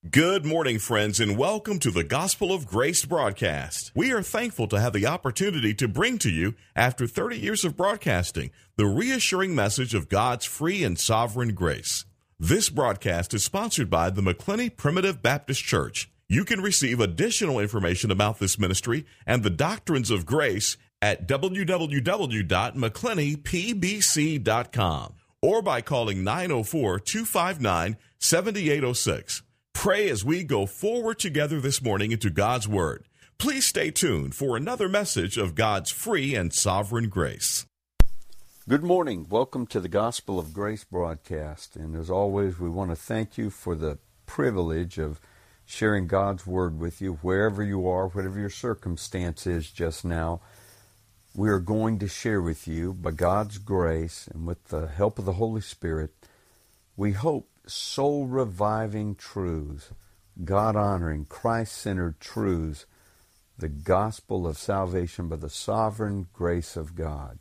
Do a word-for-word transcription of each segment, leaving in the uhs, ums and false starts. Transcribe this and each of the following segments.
Good morning, friends, and welcome to the Gospel of Grace broadcast. We are thankful to have the opportunity to bring to you, after thirty years of broadcasting, the reassuring message of God's free and sovereign grace. This broadcast is sponsored by the McClenny Primitive Baptist Church. You can receive additional information about this ministry and the doctrines of grace at w w w dot mcclenny p b c dot com or by calling nine oh four, two five nine, seven eight oh six. Pray as we go forward together this morning into God's Word. Please stay tuned for another message of God's free and sovereign grace. Good morning. Welcome to the Gospel of Grace broadcast. And as always, we want to thank you for the privilege of sharing God's Word with you wherever you are, whatever your circumstance is just now. We are going to share with you, by God's grace and with the help of the Holy Spirit, we hope soul-reviving truths, God-honoring, Christ-centered truths, the gospel of salvation by the sovereign grace of God.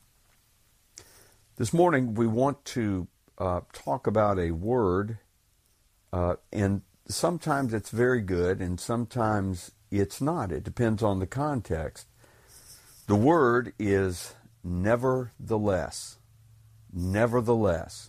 This morning we want to uh, talk about a word, uh, and sometimes it's very good and sometimes it's not. It depends on the context. The word is nevertheless. Nevertheless.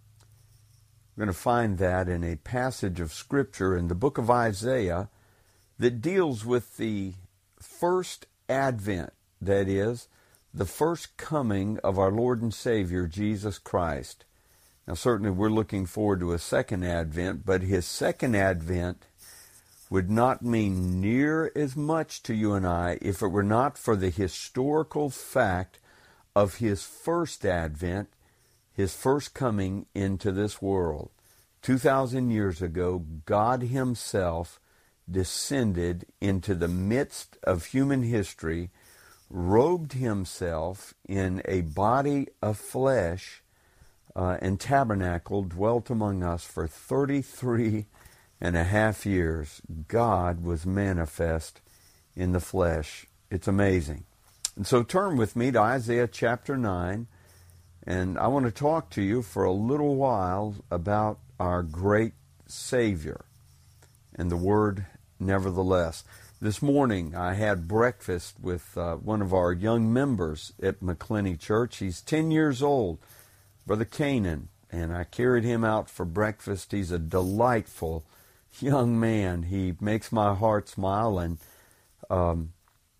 We're going to find that in a passage of Scripture in the book of Isaiah that deals with the first advent, that is, the first coming of our Lord and Savior, Jesus Christ. Now, certainly we're looking forward to a second advent, but his second advent would not mean near as much to you and I if it were not for the historical fact of his first advent, his first coming into this world. Two thousand years ago, God himself descended into the midst of human history, robed himself in a body of flesh, uh, and tabernacled, dwelt among us for thirty-three and a half years. God was manifest in the flesh. It's amazing. And so turn with me to Isaiah chapter nine. And I want to talk to you for a little while about our great Savior and the word nevertheless. This morning I had breakfast with uh, one of our young members at McClenny Church. He's ten years old, Brother Canaan, and I carried him out for breakfast. He's a delightful young man. He makes my heart smile, and um,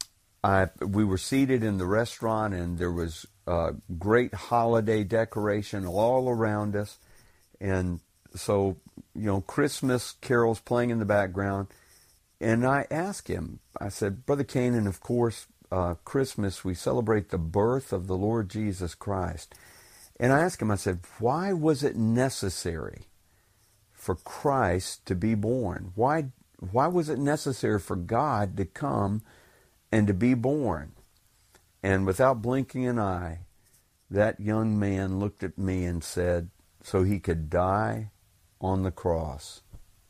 I we were seated in the restaurant, and there was uh, great holiday decoration all around us, and so, you know, Christmas carols playing in the background, and I asked him, I said, Brother Canaan, of course, uh, Christmas, we celebrate the birth of the Lord Jesus Christ, and I asked him, I said, why was it necessary for Christ to be born? Why, why was it necessary for God to come and to be born? And without blinking an eye, that young man looked at me and said, so he could die on the cross.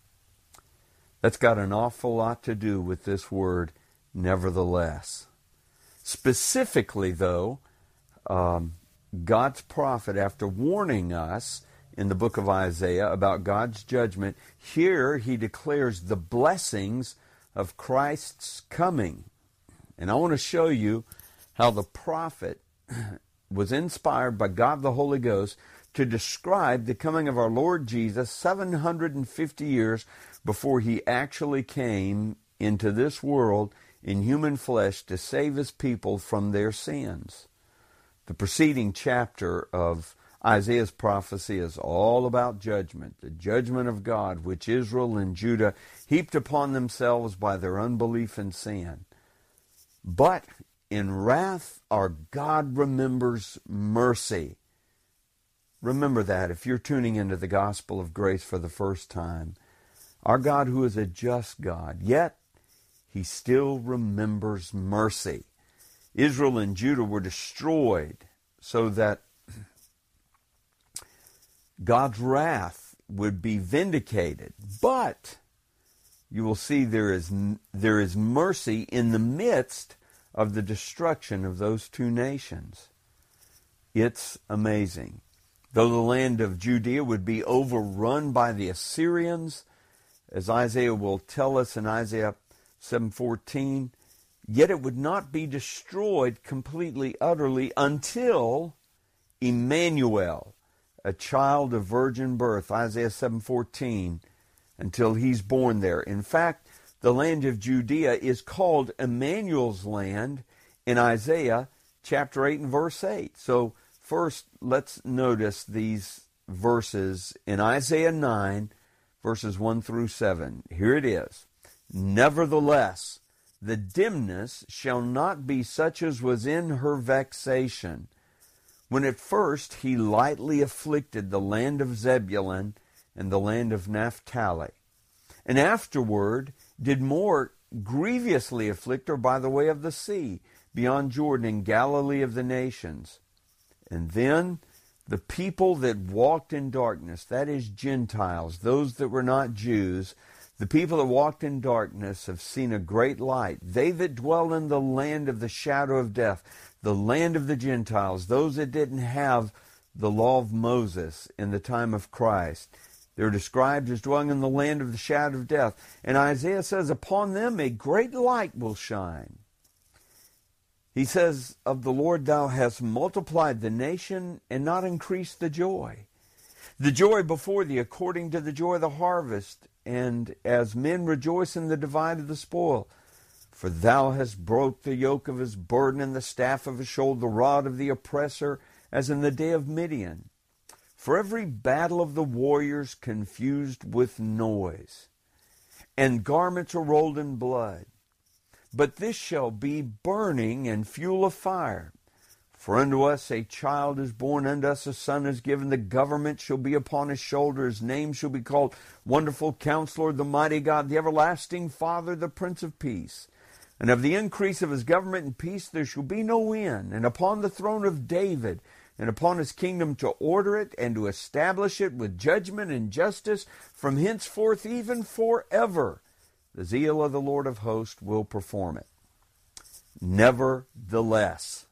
That's got an awful lot to do with this word, nevertheless. Specifically, though, um, God's prophet, after warning us in the book of Isaiah about God's judgment, here he declares the blessings of Christ's coming. And I want to show you how the prophet was inspired by God the Holy Ghost to describe the coming of our Lord Jesus seven hundred fifty years before he actually came into this world in human flesh to save his people from their sins. The preceding chapter of Isaiah's prophecy is all about judgment, the judgment of God, which Israel and Judah heaped upon themselves by their unbelief and sin. But in wrath, our God remembers mercy. Remember that if you're tuning into the gospel of grace for the first time. Our God, who is a just God, yet he still remembers mercy. Israel and Judah were destroyed so that God's wrath would be vindicated. But you will see there is there is mercy in the midst of the destruction of those two nations. It's amazing. Though the land of Judea would be overrun by the Assyrians, as Isaiah will tell us in Isaiah seven fourteen, yet it would not be destroyed completely, utterly, until Emmanuel, a child of virgin birth, Isaiah seven fourteen, until he's born there. In fact, the land of Judea is called Emmanuel's land in Isaiah chapter eight and verse eight. So first, let's notice these verses in Isaiah nine, verses one through seven. Here it is. Nevertheless, the dimness shall not be such as was in her vexation, when at first he lightly afflicted the land of Zebulun and the land of Naphtali, and afterward did more grievously afflict her by the way of the sea, beyond Jordan, in Galilee of the nations. And then the people that walked in darkness, that is Gentiles, those that were not Jews, the people that walked in darkness have seen a great light. They that dwell in the land of the shadow of death, the land of the Gentiles, those that didn't have the law of Moses in the time of Christ, they're described as dwelling in the land of the shadow of death. And Isaiah says, upon them a great light will shine. He says, of the Lord thou hast multiplied the nation and not increased the joy. The joy before thee according to the joy of the harvest, and as men rejoice in the divide of the spoil. For thou hast broke the yoke of his burden and the staff of his shoulder, the rod of the oppressor, as in the day of Midian. For every battle of the warriors confused with noise, and garments are rolled in blood. But this shall be burning and fuel of fire. For unto us a child is born, unto us a son is given. The government shall be upon his shoulder. His name shall be called Wonderful Counselor, the Mighty God, the Everlasting Father, the Prince of Peace. And of the increase of his government and peace there shall be no end. And upon the throne of David, and upon his kingdom, to order it and to establish it with judgment and justice from henceforth even forever. The zeal of the Lord of hosts will perform it. Nevertheless,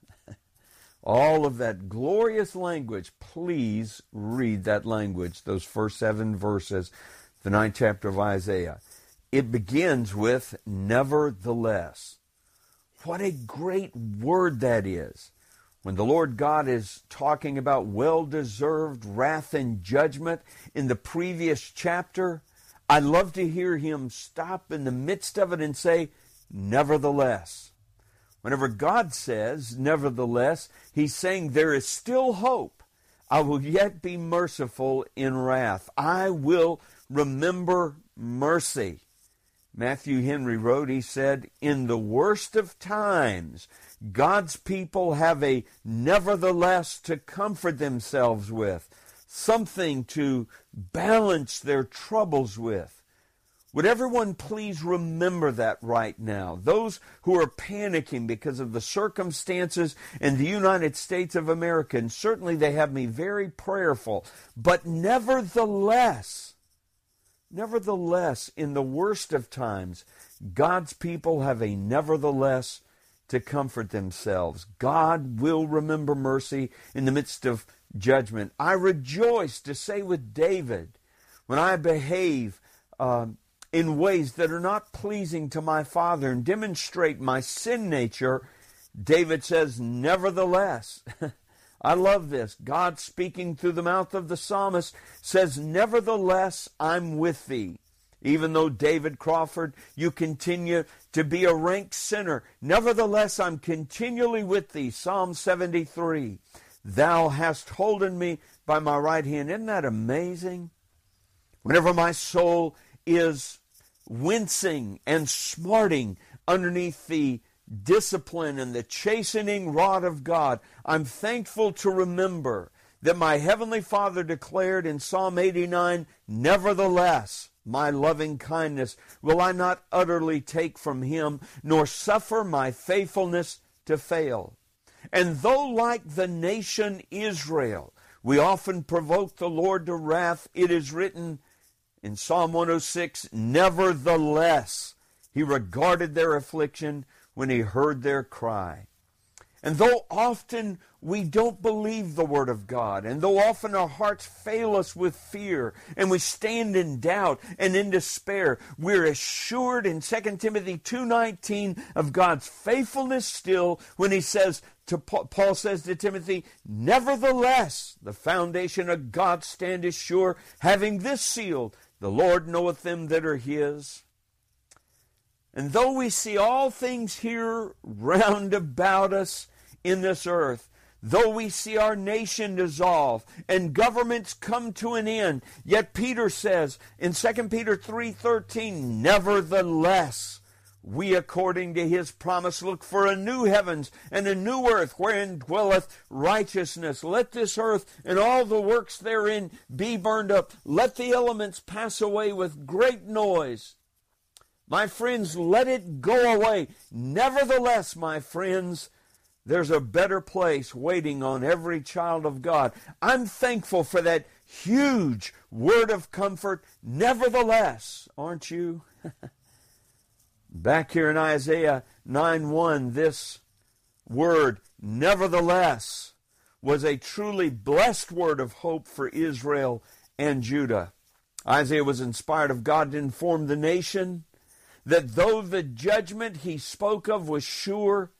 all of that glorious language, please read that language, those first seven verses, the ninth chapter of Isaiah. It begins with nevertheless. What a great word that is. When the Lord God is talking about well-deserved wrath and judgment in the previous chapter, I love to hear him stop in the midst of it and say, nevertheless. Whenever God says, nevertheless, he's saying there is still hope. I will yet be merciful in wrath. I will remember mercy. Matthew Henry wrote, he said, in the worst of times, God's people have a nevertheless to comfort themselves with, something to balance their troubles with. Would everyone please remember that right now? Those who are panicking because of the circumstances in the United States of America, and certainly they have me very prayerful, but nevertheless, nevertheless, in the worst of times, God's people have a nevertheless to comfort themselves. God will remember mercy in the midst of judgment. I rejoice to say with David, when I behave uh, in ways that are not pleasing to my Father and demonstrate my sin nature, David says, nevertheless. I love this. God, speaking through the mouth of the psalmist, says, nevertheless, I'm with thee. Even though, David Crawford, you continue to be a rank sinner, nevertheless, I'm continually with thee. Psalm seventy-three. Thou hast holden me by my right hand. Isn't that amazing? Whenever my soul is wincing and smarting underneath the discipline and the chastening rod of God, I'm thankful to remember that my Heavenly Father declared in Psalm eighty-nine, nevertheless, my loving kindness will I not utterly take from him, nor suffer my faithfulness to fail. And though like the nation Israel, we often provoke the Lord to wrath, it is written in Psalm one oh six, nevertheless, he regarded their affliction when he heard their cry. And though often we don't believe the Word of God, and though often our hearts fail us with fear, and we stand in doubt and in despair, we're assured in Second Timothy two nineteen of God's faithfulness still when he says, to Paul says to Timothy, nevertheless, the foundation of God standeth sure, having this seal, the Lord knoweth them that are his. And though we see all things here round about us in this earth, though we see our nation dissolve and governments come to an end, yet Peter says in Second Peter three thirteen, nevertheless, we according to his promise look for a new heavens and a new earth wherein dwelleth righteousness. Let this earth and all the works therein be burned up. Let the elements pass away with great noise. My friends, let it go away. Nevertheless, my friends, there's a better place waiting on every child of God. I'm thankful for that huge word of comfort. Nevertheless, aren't you? Back here in Isaiah nine one, this word, nevertheless, was a truly blessed word of hope for Israel and Judah. Isaiah was inspired of God to inform the nation that though the judgment he spoke of was sure,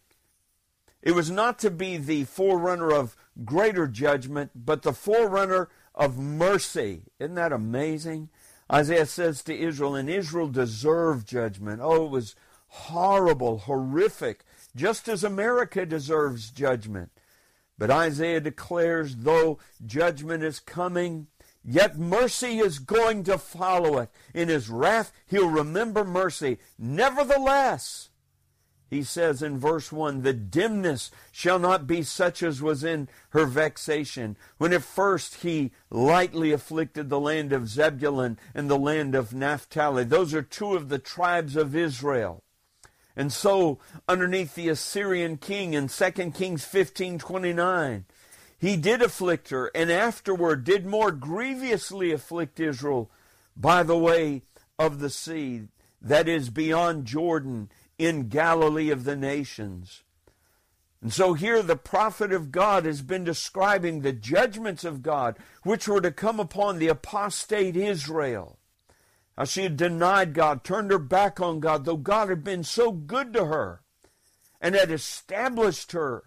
it was not to be the forerunner of greater judgment, but the forerunner of mercy. Isn't that amazing? Isaiah says to Israel, and Israel deserved judgment. Oh, it was horrible, horrific, just as America deserves judgment. But Isaiah declares, though judgment is coming, yet mercy is going to follow it. In his wrath, he'll remember mercy. Nevertheless, he says in verse one, the dimness shall not be such as was in her vexation, when at first he lightly afflicted the land of Zebulun and the land of Naphtali. Those are two of the tribes of Israel. And so, underneath the Assyrian king in Second Kings fifteen twenty-nine, he did afflict her, and afterward did more grievously afflict Israel by the way of the sea, that is beyond Jordan, in Galilee of the nations. And so here the prophet of God has been describing the judgments of God which were to come upon the apostate Israel. How she had denied God, turned her back on God, though God had been so good to her and had established her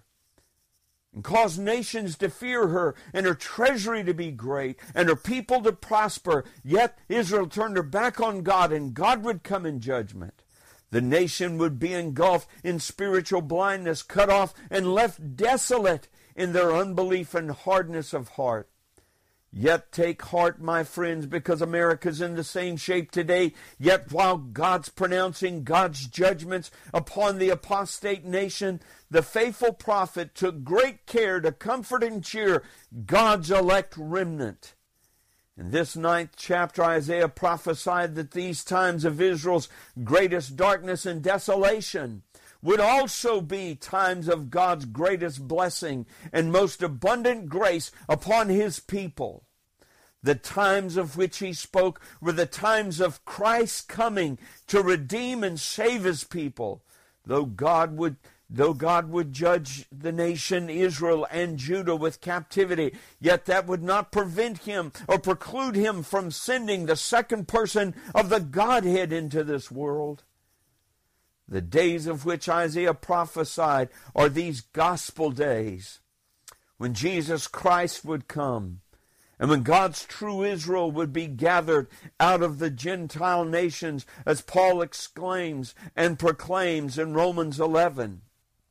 and caused nations to fear her and her treasury to be great and her people to prosper. Yet Israel turned her back on God, and God would come in judgment. The nation would be engulfed in spiritual blindness, cut off and left desolate in their unbelief and hardness of heart. Yet take heart, my friends, because America's in the same shape today. Yet while God's pronouncing God's judgments upon the apostate nation, the faithful prophet took great care to comfort and cheer God's elect remnant. In this ninth chapter, Isaiah prophesied that these times of Israel's greatest darkness and desolation would also be times of God's greatest blessing and most abundant grace upon his people. The times of which he spoke were the times of Christ's coming to redeem and save his people. Though God would Though God would judge the nation Israel and Judah with captivity, yet that would not prevent him or preclude him from sending the second person of the Godhead into this world. The days of which Isaiah prophesied are these gospel days, when Jesus Christ would come, and when God's true Israel would be gathered out of the Gentile nations, as Paul exclaims and proclaims in Romans eleven.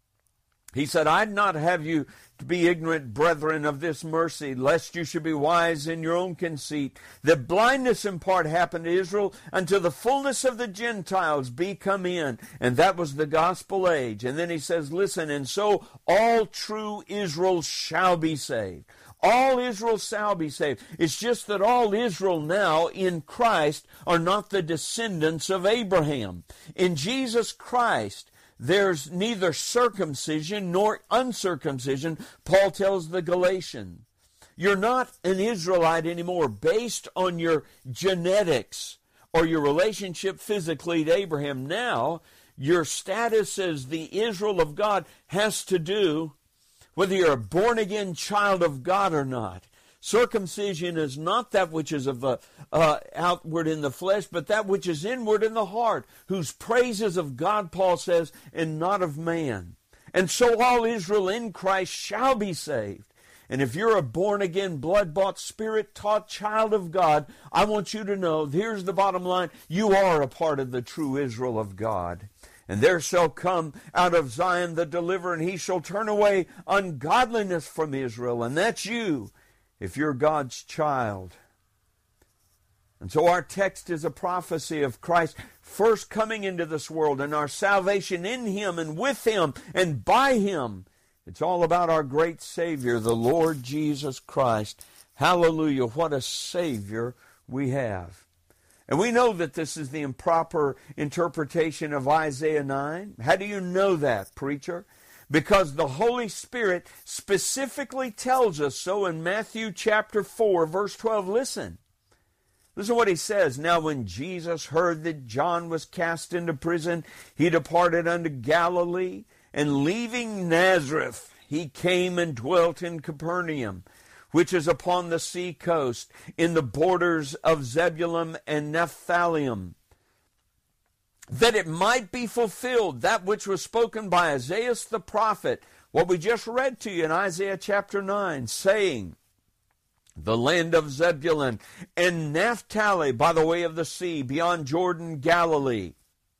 He said, I'd not have you to be ignorant, brethren, of this mercy, lest you should be wise in your own conceit, that blindness in part happened to Israel, until the fullness of the Gentiles be come in. And that was the gospel age. And then he says, listen, and so all true Israel shall be saved. All Israel shall be saved. It's just that all Israel now in Christ are not the descendants of Abraham. In Jesus Christ, there's neither circumcision nor uncircumcision, Paul tells the Galatians. You're not an Israelite anymore based on your genetics or your relationship physically to Abraham. Now, your status as the Israel of God has to do whether you're a born-again child of God or not. Circumcision is not that which is of uh, uh, outward in the flesh, but that which is inward in the heart, whose praise is of God, Paul says, and not of man. And so all Israel in Christ shall be saved. And if you're a born-again, blood-bought, spirit-taught child of God, I want you to know, here's the bottom line, you are a part of the true Israel of God. And there shall come out of Zion the deliverer, and he shall turn away ungodliness from Israel. And that's you, if you're God's child. And so our text is a prophecy of Christ first coming into this world and our salvation in him and with him and by him. It's all about our great Savior, the Lord Jesus Christ. Hallelujah, what a Savior we have. And we know that this is the improper interpretation of Isaiah nine. How do you know that, preacher? Because the Holy Spirit specifically tells us so in Matthew chapter four, verse twelve. Listen. Listen to what he says. Now when Jesus heard that John was cast into prison, he departed unto Galilee, and leaving Nazareth, he came and dwelt in Capernaum, which is upon the sea coast, in the borders of Zebulun and Naphtali, that it might be fulfilled, that which was spoken by Isaiah the prophet, what we just read to you in Isaiah chapter nine, saying, the land of Zebulun and Naphtali by the way of the sea, beyond Jordan, Galilee.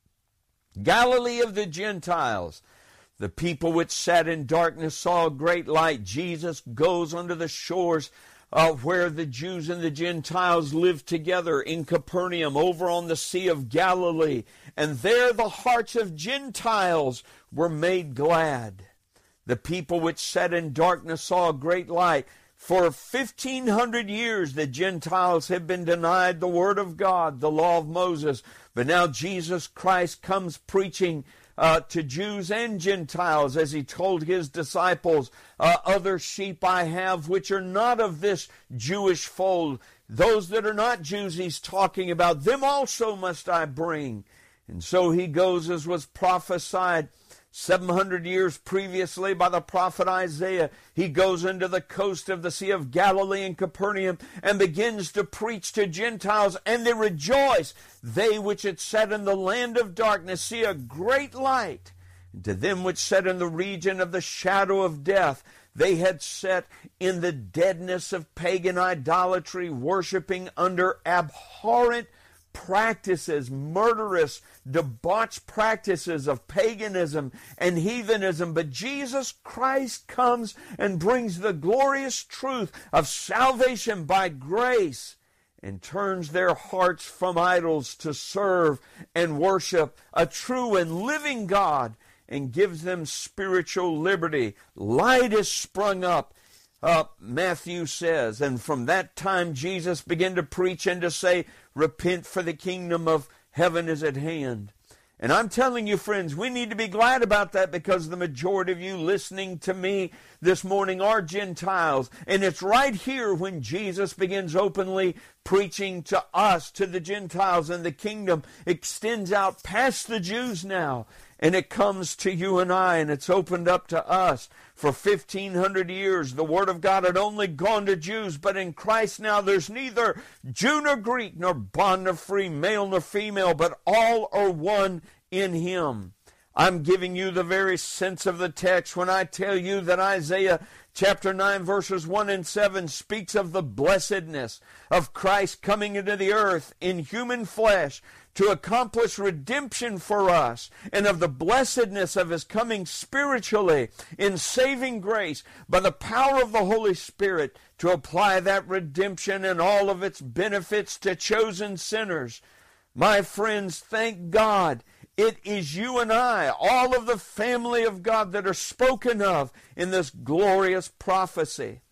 Galilee of the Gentiles. The people which sat in darkness saw a great light. Jesus goes unto the shores uh, where the Jews and the Gentiles lived together in Capernaum, over on the Sea of Galilee. And there the hearts of Gentiles were made glad. The people which sat in darkness saw a great light. For fifteen hundred years the Gentiles have been denied the word of God, the law of Moses. But now Jesus Christ comes preaching Uh, to Jews and Gentiles, as he told his disciples, uh, other sheep I have which are not of this Jewish fold. Those that are not Jews he's talking about, them also must I bring. And so he goes, as was prophesied seven hundred years previously by the prophet Isaiah. He goes into the coast of the Sea of Galilee and Capernaum and begins to preach to Gentiles, and they rejoice. They which had sat in the land of darkness see a great light. And to them which sat in the region of the shadow of death, they had sat in the deadness of pagan idolatry, worshiping under abhorrent practices, murderous, debauched practices of paganism and heathenism. But Jesus Christ comes and brings the glorious truth of salvation by grace and turns their hearts from idols to serve and worship a true and living God, and gives them spiritual liberty. Light is sprung up, Uh, Matthew says, and from that time Jesus began to preach and to say, repent, for the kingdom of heaven is at hand. And I'm telling you, friends, we need to be glad about that, because the majority of you listening to me this morning are Gentiles. And it's right here when Jesus begins openly preaching to us, to the Gentiles, and the kingdom extends out past the Jews now. And it comes to you and I, and it's opened up to us. For fifteen hundred years, the Word of God had only gone to Jews, but in Christ now there's neither Jew nor Greek, nor bond nor free, male nor female, but all are one in Him. I'm giving you the very sense of the text when I tell you that Isaiah chapter nine verses one and seven speaks of the blessedness of Christ coming into the earth in human flesh to accomplish redemption for us, and of the blessedness of His coming spiritually in saving grace by the power of the Holy Spirit to apply that redemption and all of its benefits to chosen sinners. My friends, thank God, it is you and I, all of the family of God, that are spoken of in this glorious prophecy.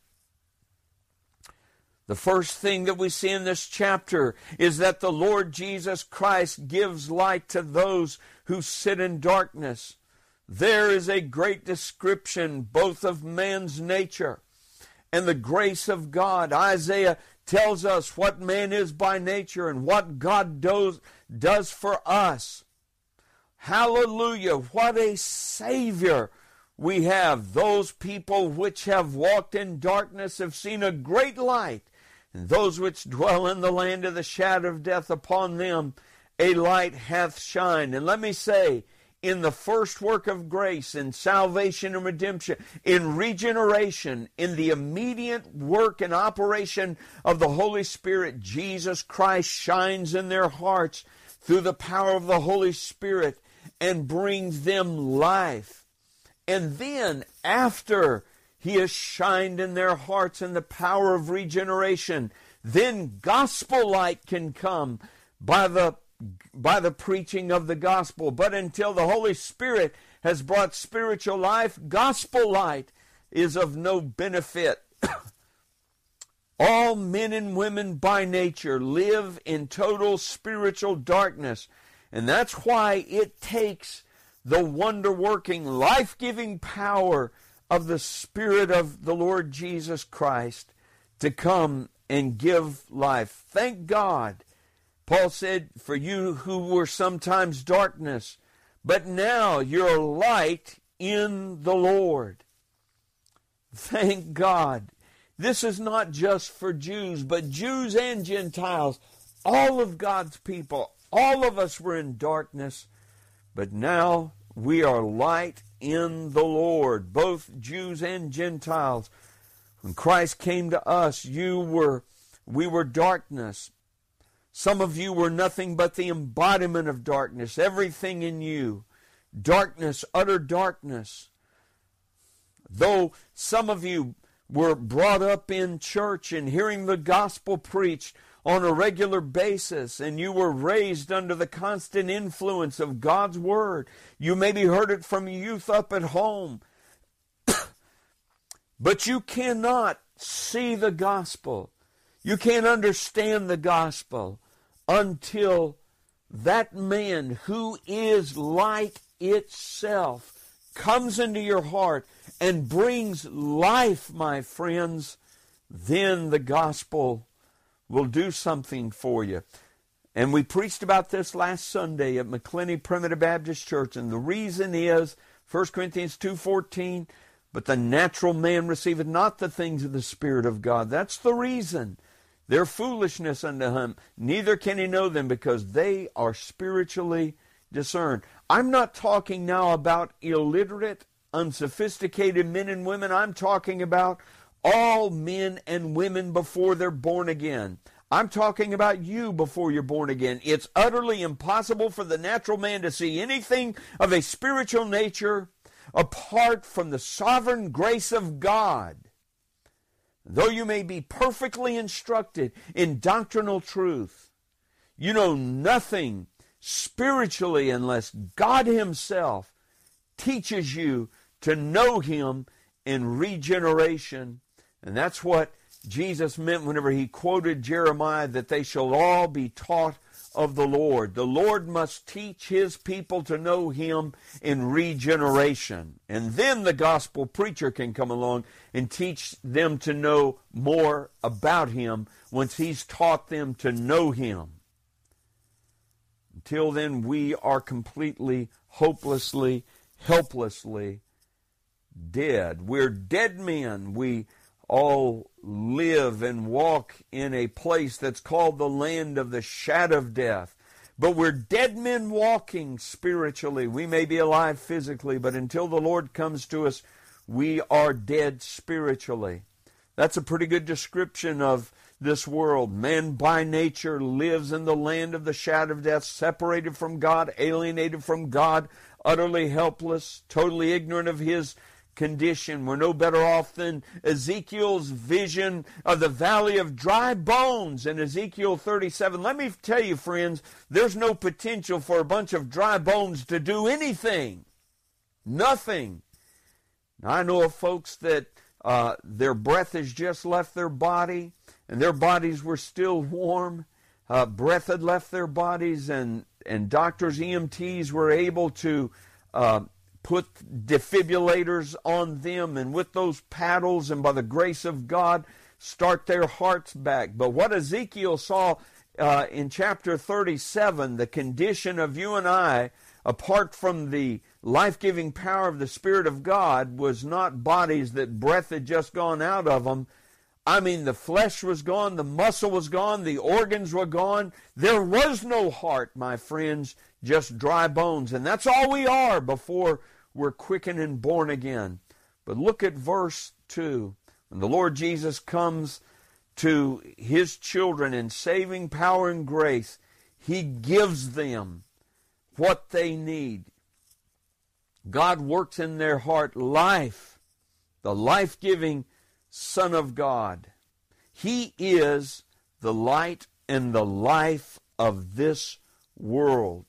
The first thing that we see in this chapter is that the Lord Jesus Christ gives light to those who sit in darkness. There is a great description both of man's nature and the grace of God. Isaiah tells us what man is by nature and what God does, does for us. Hallelujah! What a Savior we have those people which have walked in darkness have seen a great light, and those which dwell in the land of the shadow of death, upon them a light hath shined. And let me say, in the first work of grace, in salvation and redemption, in regeneration, in the immediate work and operation of the Holy Spirit, Jesus Christ shines in their hearts through the power of the Holy Spirit and brings them life. And then, after He has shined in their hearts in the power of regeneration, then gospel light can come by the by the preaching of the gospel. But until the Holy Spirit has brought spiritual life, gospel light is of no benefit. All men and women by nature live in total spiritual darkness. And that's why it takes the wonder-working, life-giving power of the Spirit of the Lord Jesus Christ to come and give life. Thank God. Paul said, for you who were sometimes darkness, but now you're light in the Lord. Thank God. This is not just for Jews, but Jews and Gentiles, all of God's people. All of us were in darkness, but now we are light in the Lord, both Jews and Gentiles. When Christ came to us, you were, we were darkness. Some of you were nothing but the embodiment of darkness, everything in you. Darkness, utter darkness. Though some of you were brought up in church and hearing the gospel preached on a regular basis, and you were raised under the constant influence of God's Word. You maybe heard it from youth up at home. But you cannot see the gospel. You can't understand the gospel until that man who is light itself comes into your heart and brings life, my friends. Then the gospel will do something for you. And we preached about this last Sunday at McClenny Primitive Baptist Church, and the reason is First Corinthians two fourteen, but the natural man receiveth not the things of the Spirit of God. That's the reason. They're foolishness unto him. Neither can he know them, because they are spiritually discerned. I'm not talking now about illiterate, unsophisticated men and women. I'm talking about all men and women before they're born again. I'm talking about you before you're born again. It's utterly impossible for the natural man to see anything of a spiritual nature apart from the sovereign grace of God. Though you may be perfectly instructed in doctrinal truth, you know nothing spiritually unless God Himself teaches you to know Him in regeneration. And that's what Jesus meant whenever He quoted Jeremiah, that they shall all be taught of the Lord. The Lord must teach His people to know Him in regeneration. And then the gospel preacher can come along and teach them to know more about Him once He's taught them to know Him. Until then, we are completely, hopelessly, helplessly dead. We're dead men. We all live and walk in a place that's called the land of the shadow of death. But we're dead men walking spiritually. We may be alive physically, but until the Lord comes to us, we are dead spiritually. That's a pretty good description of this world. Man by nature lives in the land of the shadow of death, separated from God, alienated from God, utterly helpless, totally ignorant of His condition. We're no better off than Ezekiel's vision of the valley of dry bones in Ezekiel thirty-seven. Let me tell you, friends, there's no potential for a bunch of dry bones to do anything. Nothing. Now, I know of folks that uh, their breath has just left their body, and their bodies were still warm. Uh, breath had left their bodies, and, and doctors, E M Ts were able to uh, put defibrillators on them, and with those paddles and by the grace of God, start their hearts back. But what Ezekiel saw uh, in chapter thirty-seven, the condition of you and I, apart from the life-giving power of the Spirit of God, was not bodies that breath had just gone out of them. I mean, the flesh was gone, the muscle was gone, the organs were gone. There was no heart, my friends, just dry bones. And that's all we are before we're quickened and born again. But look at verse two. When the Lord Jesus comes to His children in saving power and grace, He gives them what they need. God works in their heart life, the life-giving Son of God. He is the light and the life of this world.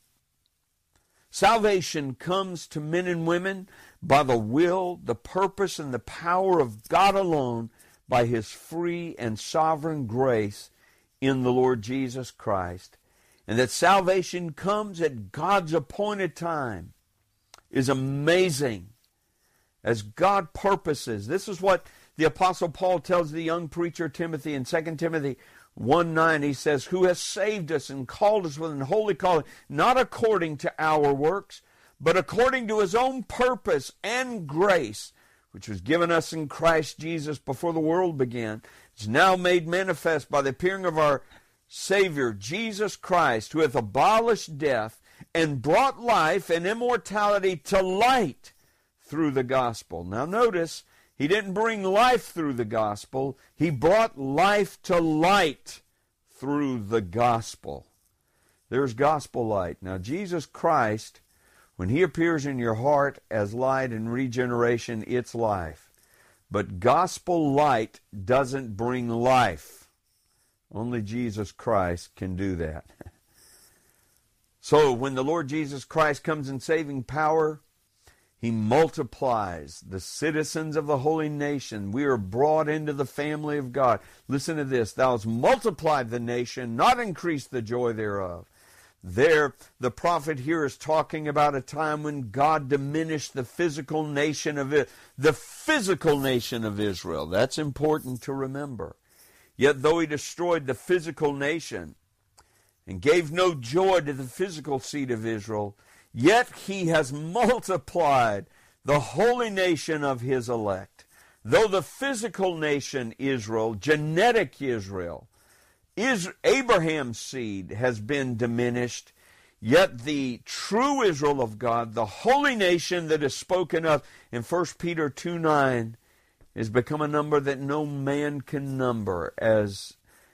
Salvation comes to men and women by the will, the purpose, and the power of God alone, by His free and sovereign grace in the Lord Jesus Christ. And that salvation comes at God's appointed time is amazing. As God purposes. This is what the Apostle Paul tells the young preacher Timothy in Second Timothy one nine. He says, who has saved us and called us with an holy calling, not according to our works, but according to His own purpose and grace, which was given us in Christ Jesus before the world began. It's now made manifest by the appearing of our Savior, Jesus Christ, who hath abolished death and brought life and immortality to light through the gospel. Now notice, He didn't bring life through the gospel. He brought life to light through the gospel. There's gospel light. Now Jesus Christ, when He appears in your heart as light and regeneration, it's life. But gospel light doesn't bring life. Only Jesus Christ can do that. So when the Lord Jesus Christ comes in saving power, He multiplies the citizens of the holy nation. We are brought into the family of God. Listen to this. Thou hast multiplied the nation, not increased the joy thereof. There, the prophet here is talking about a time when God diminished the physical nation of it, the physical nation of Israel. That's important to remember. Yet though He destroyed the physical nation and gave no joy to the physical seed of Israel, yet He has multiplied the holy nation of His elect. Though the physical nation Israel, genetic Israel, is Abraham's seed has been diminished, yet the true Israel of God, the holy nation that is spoken of in First Peter two nine, has become a number that no man can number, as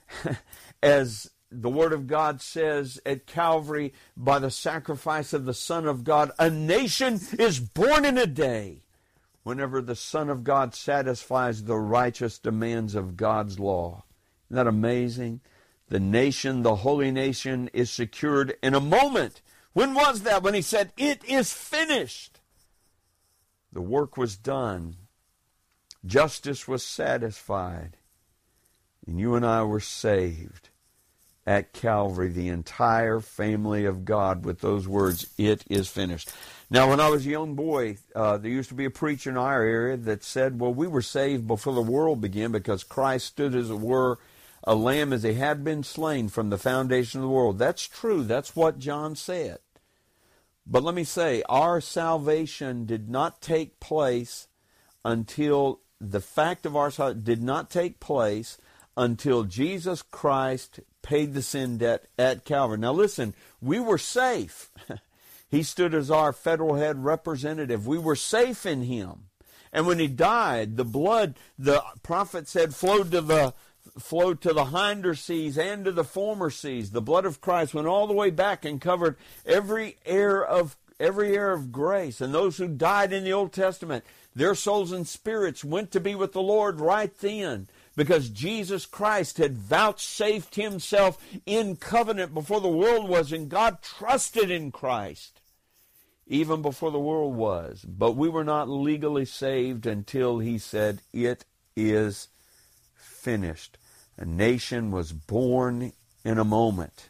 as the Word of God says at Calvary, by the sacrifice of the Son of God, a nation is born in a day whenever the Son of God satisfies the righteous demands of God's law. Isn't that amazing? The nation, the holy nation, is secured in a moment. When was that? When He said, it is finished. The work was done. Justice was satisfied. And you and I were saved at Calvary, the entire family of God, with those words, it is finished. Now, when I was a young boy, uh, there used to be a preacher in our area that said, well, we were saved before the world began because Christ stood, as it were, a lamb as He had been slain from the foundation of the world. That's true. That's what John said. But let me say, our salvation did not take place until, the fact of our salvation did not take place until Jesus Christ paid the sin debt at Calvary. Now listen, we were safe. He stood as our federal head representative. We were safe in Him. And when He died, the blood, the prophet said, flowed to the flowed to the hinder seas and to the former seas. The blood of Christ went all the way back and covered every heir of every heir of grace. And those who died in the Old Testament, their souls and spirits went to be with the Lord right then, because Jesus Christ had vouchsafed Himself in covenant before the world was, and God trusted in Christ even before the world was. But we were not legally saved until He said, it is finished. A nation was born in a moment.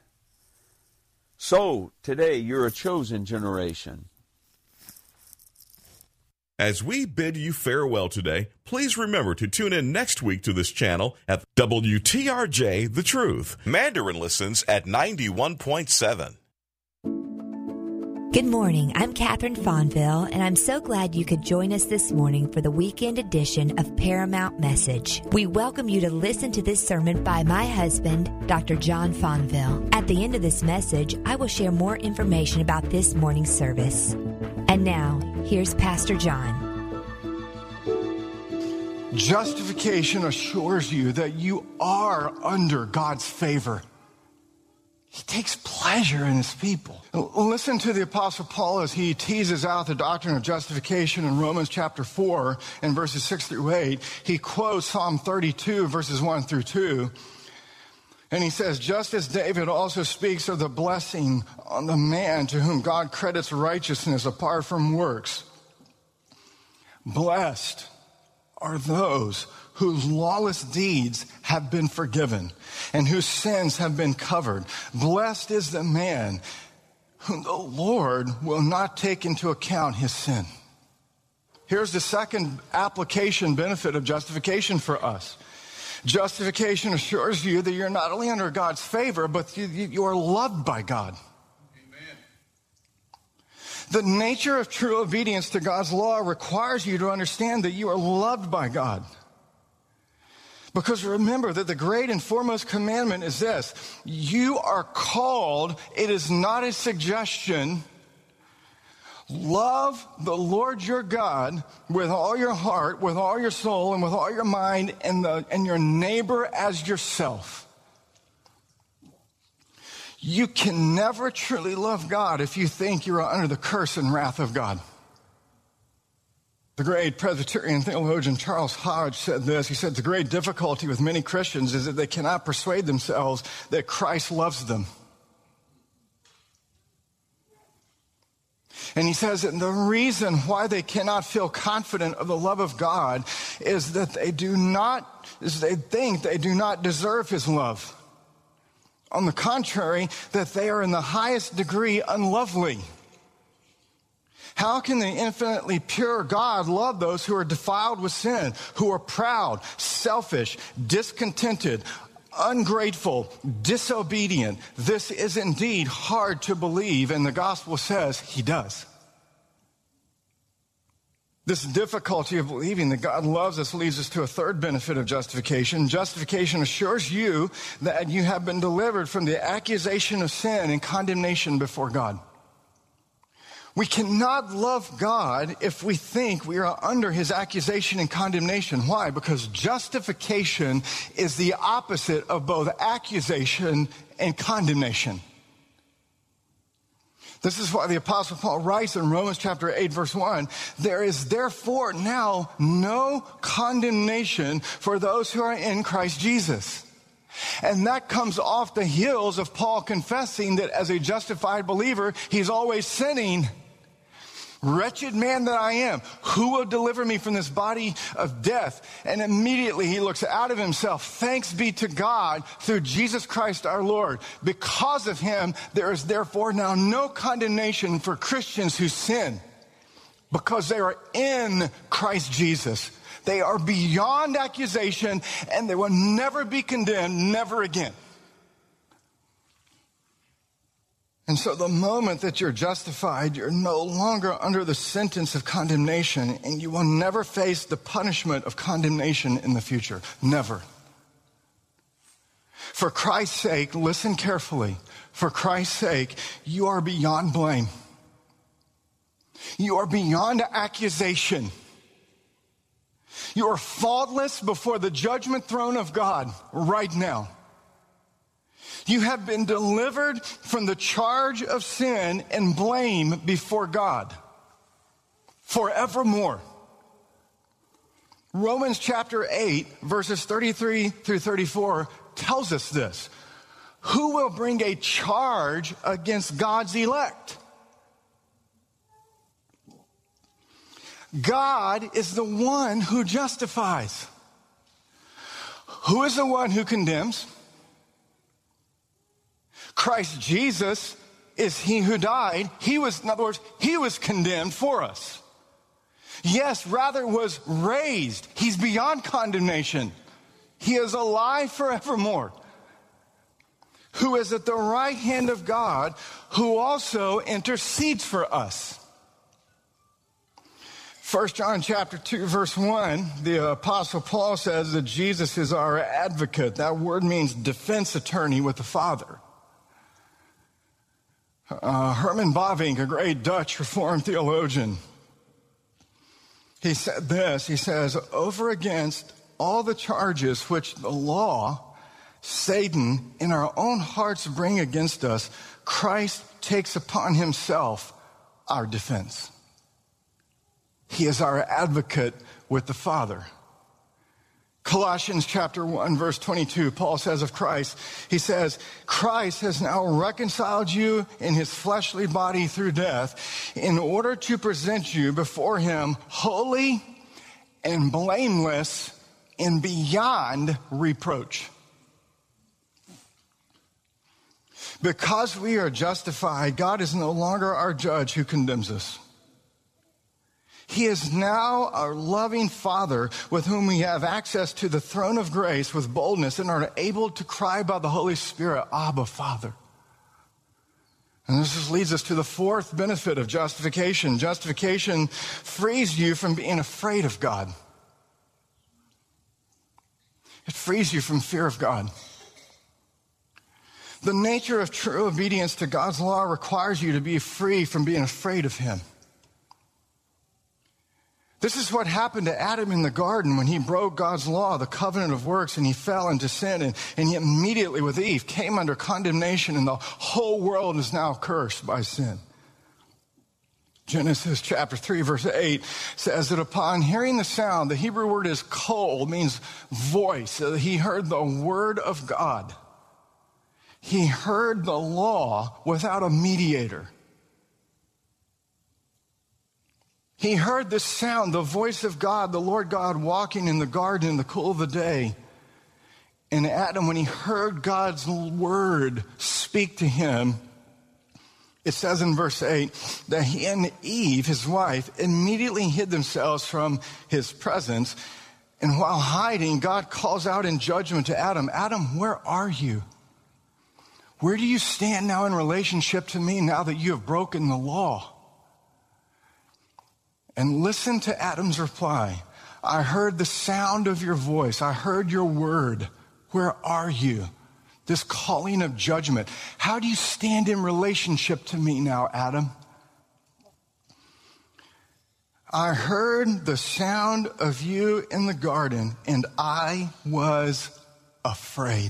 So, today, you're a chosen generation. As we bid you farewell today, please remember to tune in next week to this channel at W T R J The Truth. Mandarin listens at ninety-one point seven. Good morning. I'm Catherine Fonville, and I'm so glad you could join us this morning for the weekend edition of Paramount Message. We welcome you to listen to this sermon by my husband, Doctor John Fonville. At the end of this message, I will share more information about this morning's service. And now, here's Pastor John. Justification assures you that you are under God's favor. He takes pleasure in his people. Listen to the Apostle Paul as he teases out the doctrine of justification in Romans chapter four and verses six through eight. He quotes Psalm thirty-two, verses one through two. And he says, just as David also speaks of the blessing on the man to whom God credits righteousness apart from works. Blessed are those whose lawless deeds have been forgiven and whose sins have been covered. Blessed is the man whom the Lord will not take into account his sin. Here's the second application benefit of justification for us. Justification assures you that you're not only under God's favor, but you, you are loved by God. Amen. The nature of true obedience to God's law requires you to understand that you are loved by God. Because remember that the great and foremost commandment is this: you are called, it is not a suggestion, love the Lord your God with all your heart, with all your soul, and with all your mind, and, the, and your neighbor as yourself. You can never truly love God if you think you are under the curse and wrath of God. The great Presbyterian theologian Charles Hodge said this. He said, the great difficulty with many Christians is that they cannot persuade themselves that Christ loves them. And he says that the reason why they cannot feel confident of the love of God is that they do not, is they think they do not deserve his love. On the contrary, that they are in the highest degree unlovely. How can the infinitely pure God love those who are defiled with sin, who are proud, selfish, discontented, ungrateful, disobedient? This is indeed hard to believe, and the gospel says he does. This difficulty of believing that God loves us leads us to a third benefit of justification. Justification assures you that you have been delivered from the accusation of sin and condemnation before God. We cannot love God if we think we are under his accusation and condemnation. Why? Because justification is the opposite of both accusation and condemnation. This is why the Apostle Paul writes in Romans chapter eight, verse one, there is therefore now no condemnation for those who are in Christ Jesus. And that comes off the heels of Paul confessing that as a justified believer, he's always sinning. Wretched man that I am, who will deliver me from this body of death? And immediately he looks out of himself. Thanks be to God through Jesus Christ our Lord. Because of him, there is therefore now no condemnation for Christians who sin, because they are in Christ Jesus. They are beyond accusation, and they will never be condemned, never again. And so the moment that you're justified, you're no longer under the sentence of condemnation, and you will never face the punishment of condemnation in the future. Never. For Christ's sake, listen carefully. For Christ's sake, you are beyond blame. You are beyond accusation. You are faultless before the judgment throne of God right now. You have been delivered from the charge of sin and blame before God forevermore. Romans chapter eight, verses thirty-three through thirty-four tells us this. Who will bring a charge against God's elect? God is the one who justifies. Who is the one who condemns? Christ Jesus is he who died. He was, in other words, he was condemned for us. Yes, rather was raised. He's beyond condemnation. He is alive forevermore. Who is at the right hand of God, who also intercedes for us. First John chapter two, verse one, the Apostle Paul says that Jesus is our advocate. That word means defense attorney with the Father. Uh, Herman Bavinck, a great Dutch Reformed theologian, he said this, he says, over against all the charges which the law, Satan, in our own hearts bring against us, Christ takes upon himself our defense. He is our advocate with the Father. Colossians chapter one, verse twenty-two, Paul says of Christ, he says, Christ has now reconciled you in his fleshly body through death in order to present you before him holy and blameless and beyond reproach. Because we are justified, God is no longer our judge who condemns us. He is now our loving Father with whom we have access to the throne of grace with boldness and are able to cry by the Holy Spirit, Abba, Father. And this just leads us to the fourth benefit of justification. Justification frees you from being afraid of God. It frees you from fear of God. The nature of true obedience to God's law requires you to be free from being afraid of him. This is what happened to Adam in the garden when he broke God's law, the covenant of works, and he fell into sin. And, and he immediately with Eve came under condemnation, and the whole world is now cursed by sin. Genesis chapter three, verse eight says that upon hearing the sound, the Hebrew word is kol, means voice. He heard the word of God. He heard the law without a mediator. He heard the sound, the voice of God, the Lord God walking in the garden in the cool of the day. And Adam, when he heard God's word speak to him, it says in verse eight that he and Eve, his wife, immediately hid themselves from his presence. And while hiding, God calls out in judgment to Adam, Adam, where are you? Where do you stand now in relationship to me now that you have broken the law? And listen to Adam's reply. I heard the sound of your voice. I heard your word. Where are you? This calling of judgment. How do you stand in relationship to me now, Adam? I heard the sound of you in the garden, and I was afraid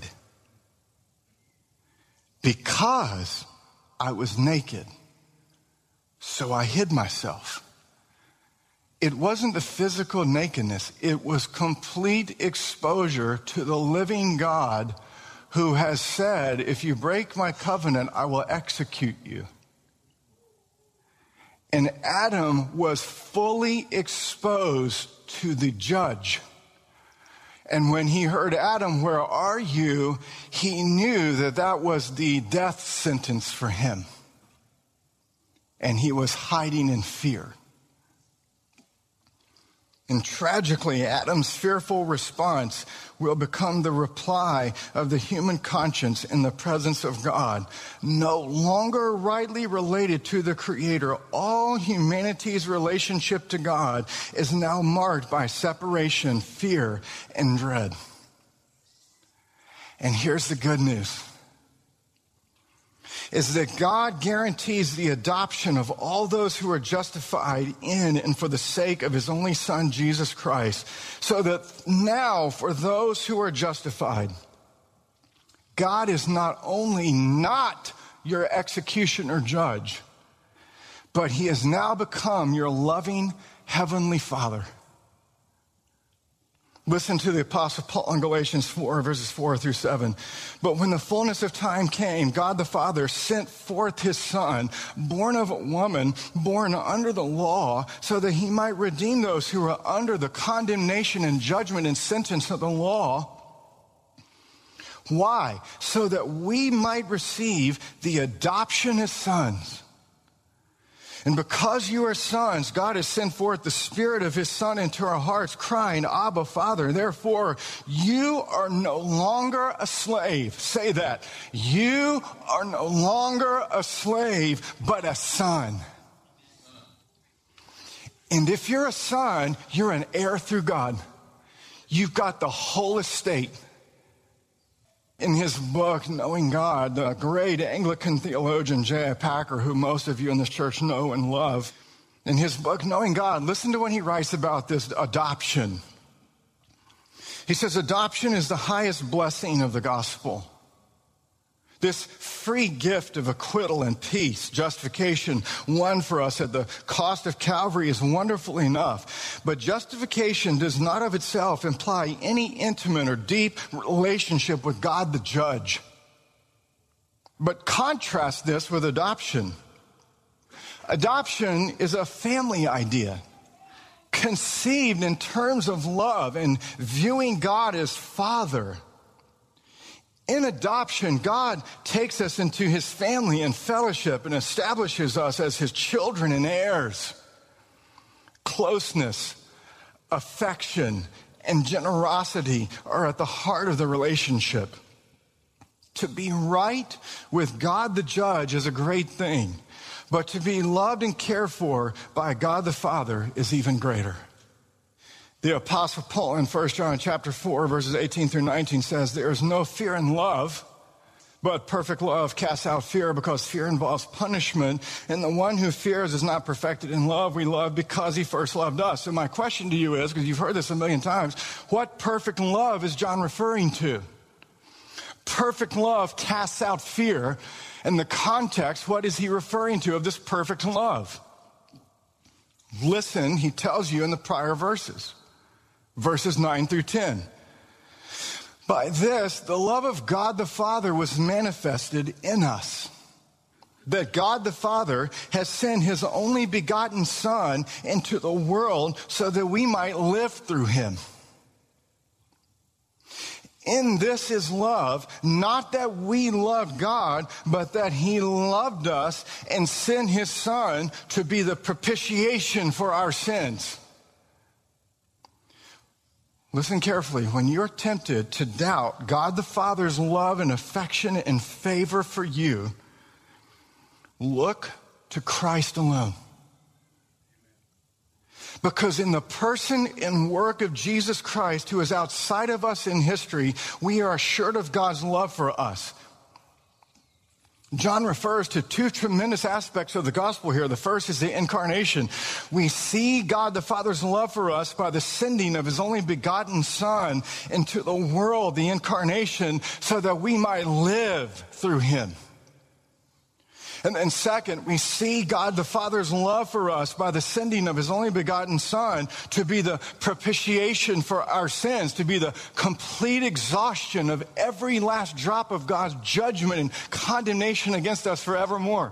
because I was naked. So I hid myself. It wasn't the physical nakedness. It was complete exposure to the living God who has said, if you break my covenant, I will execute you. And Adam was fully exposed to the judge. And when he heard, Adam, where are you? He knew that that was the death sentence for him. And he was hiding in fear. And tragically, Adam's fearful response will become the reply of the human conscience in the presence of God. No longer rightly related to the Creator, all humanity's relationship to God is now marked by separation, fear, and dread. And here's the good news. Is that God guarantees the adoption of all those who are justified in and for the sake of his only Son, Jesus Christ, so that now for those who are justified, God is not only not your executioner judge, but he has now become your loving heavenly Father. Listen to the Apostle Paul in Galatians four, verses four through seven. But when the fullness of time came, God the Father sent forth his Son, born of a woman, born under the law, so that he might redeem those who are under the condemnation and judgment and sentence of the law. Why? So that we might receive the adoption as sons. And because you are sons, God has sent forth the Spirit of his Son into our hearts, crying, Abba, Father. Therefore, you are no longer a slave. Say that. You are no longer a slave, but a son. And if you're a son, you're an heir through God. You've got the whole estate. In his book, Knowing God, the great Anglican theologian J I Packer, who most of you in this church know and love, in his book, Knowing God, listen to what he writes about this adoption. He says, adoption is the highest blessing of the gospel. This free gift of acquittal and peace, justification, won for us at the cost of Calvary is wonderful enough. But justification does not of itself imply any intimate or deep relationship with God the judge. But contrast this with adoption. Adoption is a family idea, conceived in terms of love and viewing God as Father. In adoption, God takes us into his family and fellowship and establishes us as his children and heirs. Closeness, affection, and generosity are at the heart of the relationship. To be right with God the judge is a great thing, but to be loved and cared for by God the Father is even greater. The Apostle Paul in First John chapter four, verses eighteen through nineteen says, there is no fear in love, but perfect love casts out fear, because fear involves punishment. And the one who fears is not perfected in love. We love because he first loved us. So my question to you is, because you've heard this a million times, what perfect love is John referring to? Perfect love casts out fear. In the context, what is he referring to of this perfect love? Listen, he tells you in the prior verses. Verses nine through ten. By this, the love of God the Father was manifested in us, that God the Father has sent his only begotten Son into the world so that we might live through him. In this is love, not that we loved God, but that he loved us and sent his Son to be the propitiation for our sins. Listen carefully. When you're tempted to doubt God the Father's love and affection and favor for you, look to Christ alone. Because in the person and work of Jesus Christ, who is outside of us in history, we are assured of God's love for us. John refers to two tremendous aspects of the gospel here. The first is the incarnation. We see God the Father's love for us by the sending of his only begotten Son into the world, the incarnation, so that we might live through him. And then second, we see God the Father's love for us by the sending of his only begotten Son to be the propitiation for our sins, to be the complete exhaustion of every last drop of God's judgment and condemnation against us forevermore.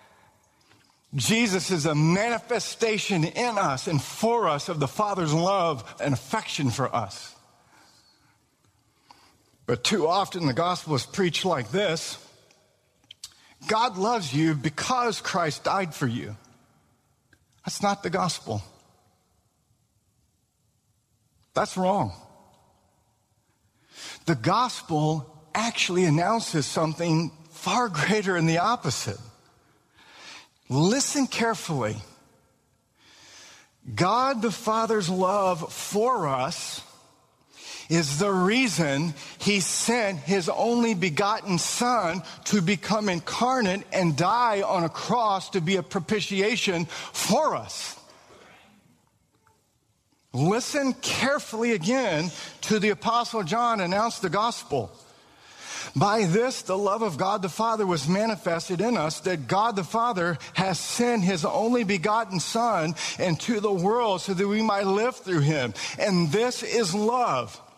Jesus is a manifestation in us and for us of the Father's love and affection for us. But too often the gospel is preached like this: God loves you because Christ died for you. That's not the gospel. That's wrong. The gospel actually announces something far greater and the opposite. Listen carefully. God the Father's love for us is the reason he sent his only begotten Son to become incarnate and die on a cross to be a propitiation for us. Listen carefully again to the Apostle John announce the gospel. By this, the love of God the Father was manifested in us, that God the Father has sent his only begotten Son into the world so that we might live through him. And this is love.